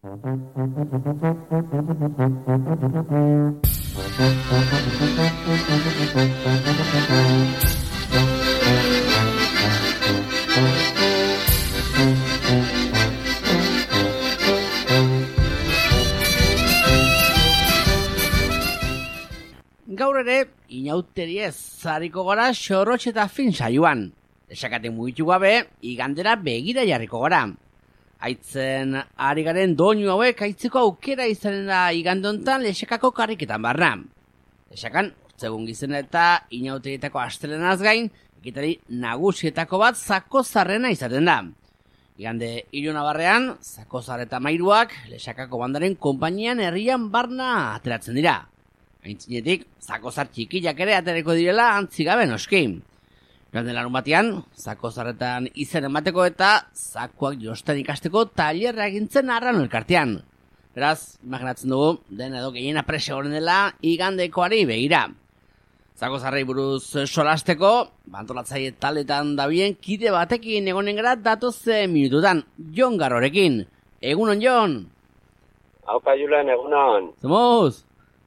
Gaur ere, inauteriez zariko gara xorrotx eta fin saioan. Esakate mugitu gabe, igandera begira jarriko gara. Aitzen ari garen doinu hauek aitzeko aukera izanen da igandontan lesakako karriketan barra. Lesakan, urtzegun gizena eta inauterietako astelenaz gain, ekitari nagusietako bat zakozarrena izaten da. Igande Ilunabarrean, Zakozar eta Mairuak lesakako bandaren konpainian herrian barna ateratzen dira. Aintzinetik, Zakozar txikiak ere atereko direla antzigabe noski. Joan larun batean, Zakozarretan izen emateko eta zakuak josten ikasteko tailerra egintzen Arrano elkartean. Beraz, imaginatzen dugu, den edo gehiena prese horren dela igandekoari begira. Zakozarrei buruz solasteko, bantolatzaile taletan dabien kide batekin egonen gara datoze minututan, Jon Garrorekin. Egunon, Jon! Haupa Julen, egunon! Zemuz!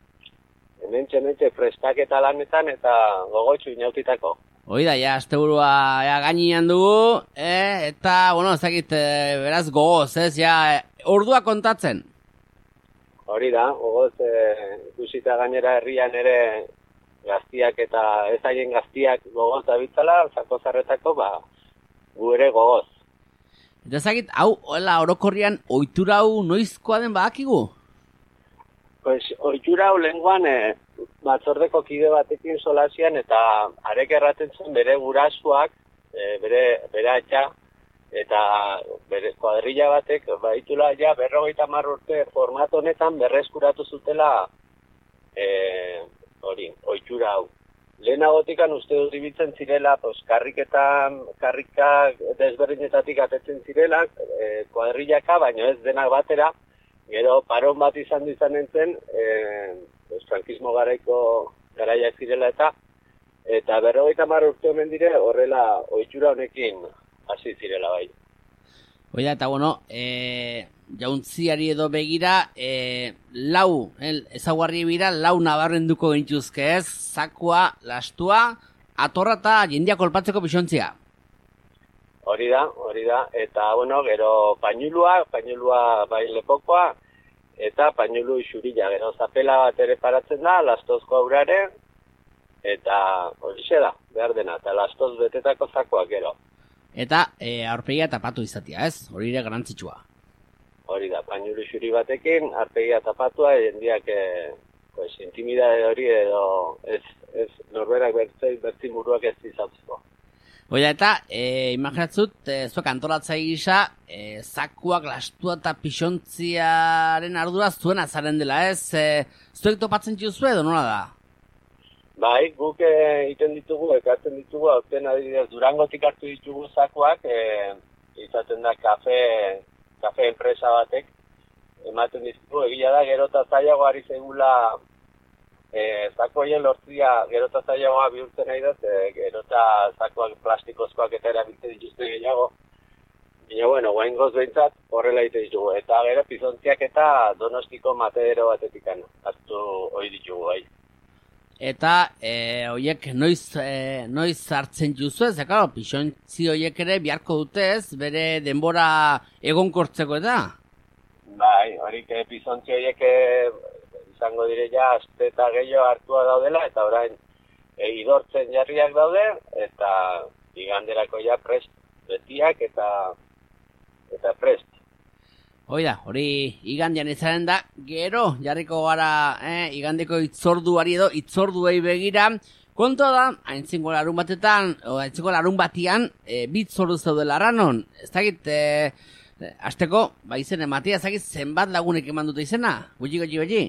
Hementxe prestaketa lanetan eta gogotxu inautitako. Hoi da, ja, asteburua gainian dugu, eta, bueno, ez dakit, beraz gogoz, ez, ja, ordua kontatzen. Hori da, gogoz, ikusita gainera herrian ere gaztiak eta ez haien gaztiak gogoz dabitzala, Zakozarretako, gu ere gogoz. Eta ez dakit, hau, hola, orokorrian, ohitura hau noizkoa den badakigu? Pues, ohitura hau lehenguan, batzordeko kide batekin solasian eta arek erraten zen bere gurasuak, bere atxa, eta bere kuadrilla batek, baitula ja 50 urte format honetan berreskuratu zutela ohitura hau. Lehenagotikan uste dut ibiltzen zirela, karrika desberdinetatik atetzen zirela, kuadrillaka, baina ez denak batera, gero paron bat izan zen, frankismo garaiak zirela eta 50 urte omen dire horrela ohitura honekin hasi zirela bai. Oida, eta bueno, jauntziari edo begira, ezaguarri bira, lau nabarrenduko gintuzke ez, zakua, lastua, atorra eta jendia kolpatzeko pixontzia. Hori da, eta bueno, gero painulua bai lepokoa, eta painulu xurila, gero zapela bat ere paratzen da, lastozko aurare, eta horixe da, behar dena, eta lastoz betetako zakoak gero. Eta aurpegia tapatu izatea, ez? Hori ere garantzitsua. Hori da, painulu xuri batekin, aurpegia tapatua, jendiak intimidade hori edo ez norberak bertzi buruak ez izatzeko. Oida, eta, imaginatzut, zuek antolatzaile gisa, zakuak, lastua eta pixontziaren ardura zuen azaren dela, ez? Zuek topatzen txuzue edo nola da? Bai, guk ekartzen ditugu, aurten adibidez Durangotik hartu ditugu zakuak, izaten da kafe enpresa batek, ematen ditugu, egia da, gero eta zailago ari zegula, zakoien lortzia gero eta zailagoa bihurtzen nahi dut, gero eta zakoak plastikozkoak eta erabiltzen dituzte gehiago. Baina, bueno, guaingoz behintzat horrela egiten ditugu. Eta gero pizontziak eta Donostiko matedero batetikan hartu hori ditugu, bai. Eta horiek noiz hartzen juzu ez, claro, pizontzi horiek ere beharko dute ez, bere denbora egonkortzeko eta? Bai, horik pizontzi horiek izango dire ja aste eta gehiago hartua daudela, eta orain idortzen jarriak daude, eta iganderako ja prest betiak eta prest. Hori igandean izaren da, gero jarriko gara igandeko itzorduari edo itzorduei begira, kontua da, aintzingo larun batean, bitzordu zaudela Arranon, ez dakit, azteko, izen ematea, ez dakit zenbat lagunek eman dute izena, gutxi.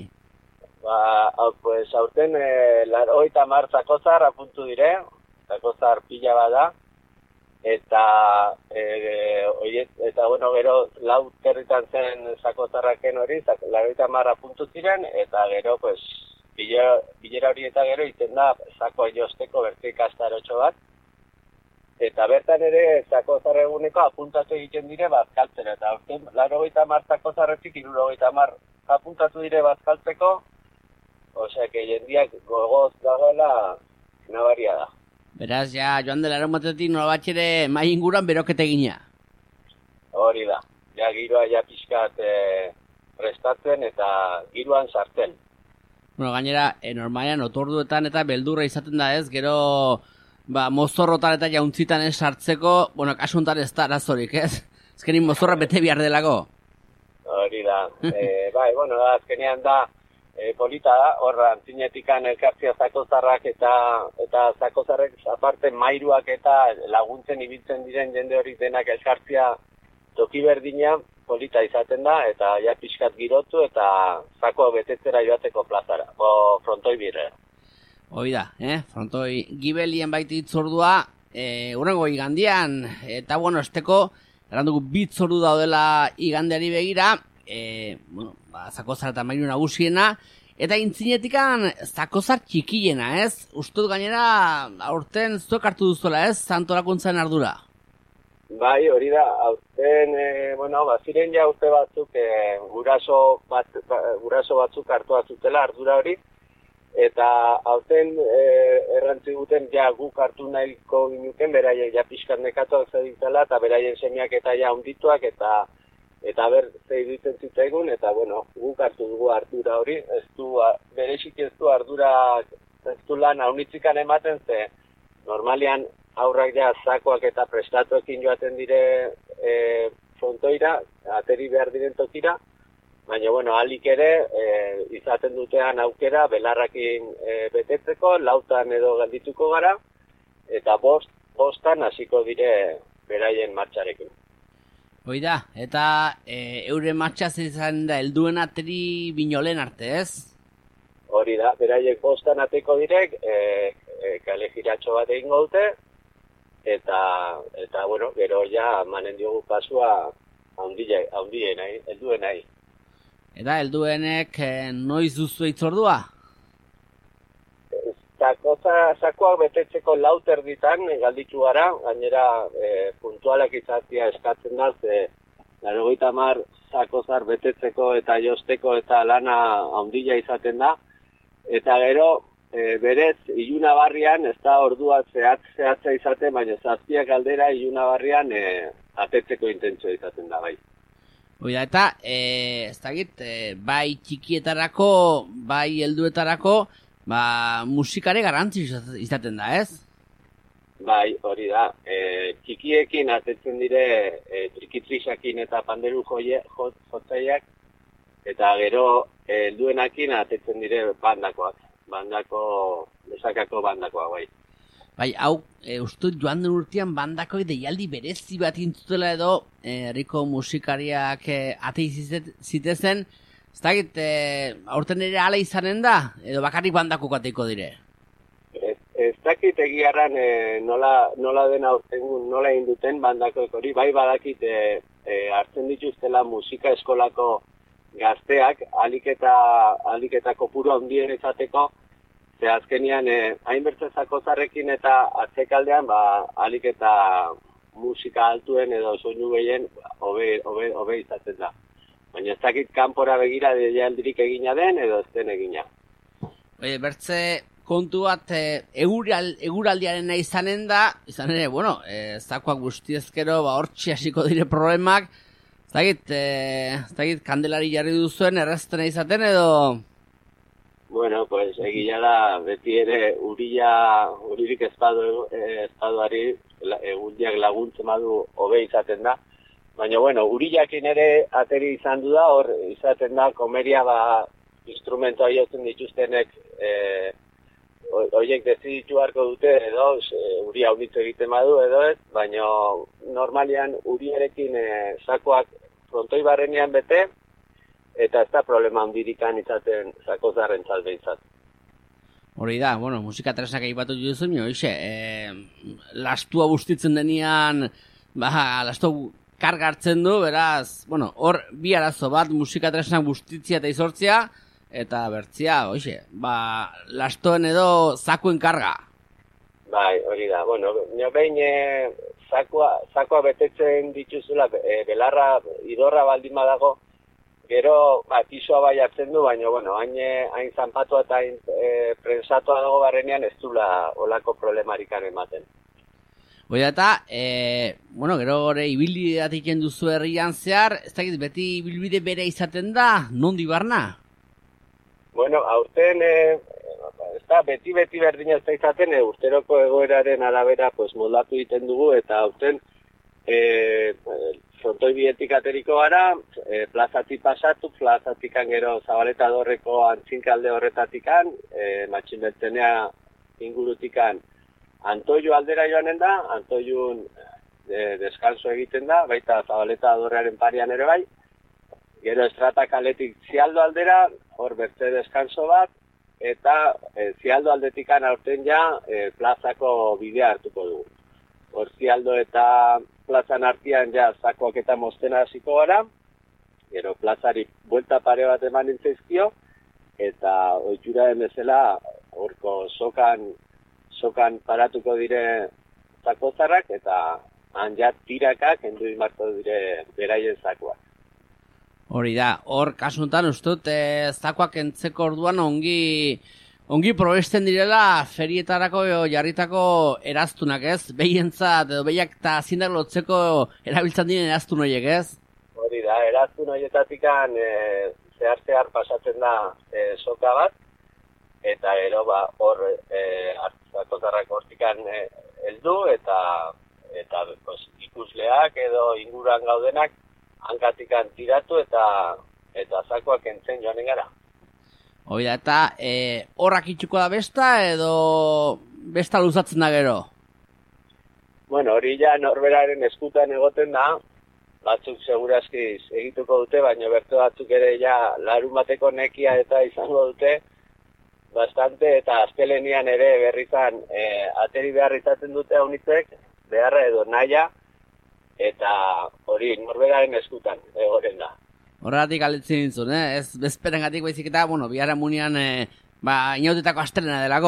Pues aurten 80 Zakozar apuntu dire, Zakozar pila bada, eta bueno, gero lau territan zen Zakozarraken hori, 80 apuntu ziren, eta gero, pues, bilera hori eta gero iten da zako josteko bertze ikastarotxo bat, eta bertan ere zakozar eguneko apuntatu egiten dire bazkaltzera, eta aurten 80 zakozarretik 70 apuntatu dire bazkaltzeko, osea, jendiak gogoz dagoela nabaria da. Beraz, ja, joan dela eromatetik nola batxere mai inguruan berokete gina. Hori da, ja giroa ja pixkat prestatzen eta giroan sartzen. Bueno, gainera, normalean otorduetan eta beldurra izaten da ez, gero mozorrotan eta jauntzitan ez sartzeko, bueno, kasu honetan ez da arazorik, ez? Azkenin mozorra bete behar delako. Hori da, bai, bueno, azkenean da, polita da, horra antzinetikan elkartzia zakozarrak eta zakozarrek aparte mairuak eta laguntzen ibiltzen diren jende hori denak elkartzia toki berdina polita izaten da, eta ja pixkat girotu eta zako betetzera joateko plazara, frontoi birre. Hoi da, frontoi gibelien baita itzordua, urrengo igandian, eta bueno, esteko, erandugu bitzordu daudela igandeari begira, zakozar eta mairu nagusiena, eta intzinetikan zakozar txikiena, ez? Ustut gainera, aurten zuek hartu duzuela, ez? Antolakuntzaren ardura. Bai, hori da, aurten, ziren ja urte batzuk, guraso batzuk hartu zutela ardura hori, eta aurten errantzi guten ja guk hartu nahiko ginuken, beraien ja pixkat nekatuak zeditzela, eta beraien semiak eta ja ondituak, eta ber zeiditzen zitzaigun, eta guk hartu dugu ardura hori, berexik ez du ardura, ez du lan haunitzikan ematen, ze normalian aurrak ja zakoak eta prestatuekin joaten dire frontoira, ateri behar diren tokira, baina, alik ere izaten dutean aukera belarrakin betetzeko, lautan edo geldituko gara, eta bostan hasiko dire beraien martxarekin. Hoi da, eta euren martxaz izan da, helduen ateri binolen arte, ez? Hori da, beraiek bostan ateko direk, kale jiratxo bat egingo dute, eta gero ja manen diogu pasua haundien nahi, helduen nahi. Eta helduenek noiz duzu itzordua? Zakoak betetzeko lauter ditan galditu gara, gainera puntualak izatea eskatzen da, ze 90 zakozar betetzeko eta josteko eta lana handia izaten da, eta gero berez iluna barrian, ez da ordua zehatza izaten, baina zazpiak aldera iluna barrian atetzeko intentzio izaten da, bai. Oida, eta, ez dakit, bai txikietarako, bai helduetarako, musikare garrantzi izaten da, ez? Bai, hori da. Txikiekin atetzen dire trikitrisakin eta panderu jotzaiak, eta gero helduenakin atetzen dire bandakoak. Lesakako bandakoak, bai. Bai, hau, ustut joan den urtean bandakoi deialdi berezi bat intzutela edo herriko musikariak atei zitezen, ez dakit, aurten ere ala izanen da, edo bakarrik bandako kateiko dire? Ez dakit egiarran nola den aurten, nola egin duten bandakoek hori, bai badakit hartzen dituztela musika eskolako gazteak, alik eta kopuru handien izateko, ze azkenian hainbertze zakozarrekin eta atzekaldean alik eta musika altuen edo soinu gehien hobe izaten da. Baina ez dakit kanpora begira deialdirik egina den edo ez den egina. Bertze kontu bat eguraldiaren izanen da, izan ere, zakoak guztiezkero hortxe hasiko dire problemak, ez dakit kandelari jarri duzuen errezten izaten edo... Bueno, pues egia da, beti ere uririk ezpaduari egundiak laguntzen badu hobe izaten da. Baina, uriakin ere ateri izan du da, hor izaten da, komeria instrumento aiotzen dituztenek horiek deziditu harko dute edo, uri haunitzu egiten badu edo ez, baina normalian uriarekin zakoak frontoi barrenean bete, eta ez da problema handirikan izaten zakozarren txalde izat. Hori da, musika tresnak egipatu duzu, lastua bustitzen denean, lastu karga hartzen du, beraz, hor bi arazo bat musika tresnak bustitzia eta izortzia, eta bertzia, lastoen edo zakuen karga. Bai, hori da. Bueno, nio behin zakua betetzen dituzula, belarra, idorra baldin badago, gero, pisua bai hartzen du, baina, bueno, hain zanpatua eta hain prensatua dago barrenean ez dula olako problemarikan ematen. Oida eta, bueno, gero gore ibilbideatik duzu herrian zehar, ez dakit beti ibilbide bere izaten da, nondi barna? Bueno, aurten, ez da, beti berdina ez da izaten, urteroko egoeraren arabera pues, moldatu egiten dugu, eta aurten frontoi bietik ateriko gara, plazatik pasatu, plazatikan gero Zabaleta Dorreko antzinkalde horretatikan, Matxinbertzenea ingurutikan Antoiu aldera joanen da, Antoiun deskanso egiten da, baita Zabaleta Dorrearen parian ere bai, gero Estrata kaletik Zialdo aldera, hor bertze deskanso bat, eta Zialdo aldetikan aurten ja plazako bidea hartuko dugu. Hor Zialdo eta plazan artean ja zakoak eta moztena hasiko gara, gero plazari buelta pare bat eman intzaizkio, eta ohituraren bezala horko sokan paratuko dire zakozarrak, eta han ja tirakak endu marko dire beraien zakoak. Hori da, hor kasuntan ustut zakoak entzeko orduan ongi probesten direla ferietarako jarritako eraztunak, ez? Behientzat edo behiak eta zindak lotzeko erabiltzen diren eraztun horiek, ez? Hori da, eraztun horietatikan zehar pasatzen da soka bat, eta ero hor zakozarrak hortikan heldu eta ikusleak edo inguruan gaudenak hankatikan tiratu eta zakoak entzen joanen gara. Hoi da, eta horrak itxuko da besta edo besta luzatzen da gero? Bueno, hori ja norberaren eskutan egoten da, batzuk segurazki egituko dute, baina berte batzuk ere ja larun bateko nekia eta izango dute, bastante, eta astelenian ere berrizan ateri behar izaten dute haunitzek, beharra edo naia, eta hori norberaren eskutan egoren da. Horregatik aletzen dintzun, ez bezperengatik baizik eta, bueno, biharra munian inautetako astelena delako.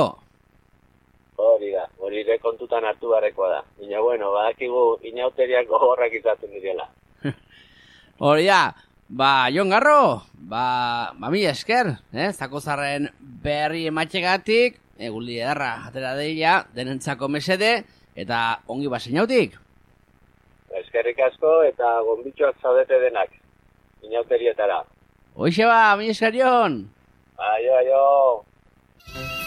Hori da, hori ere kontutan hartu barrekoa da. Baina, bueno, badakigu inauteriak gogorrak izaten direla. Hori da, Jon Garro, mila esker, zakozarren berri ematxegatik, guldi edarra atera deila, denentzako mesede, eta ongi basenautik. Eskerrik asko eta gonbitxoak zaudete denak, inauterietara. Hoixe mila esker, Jon! Aio.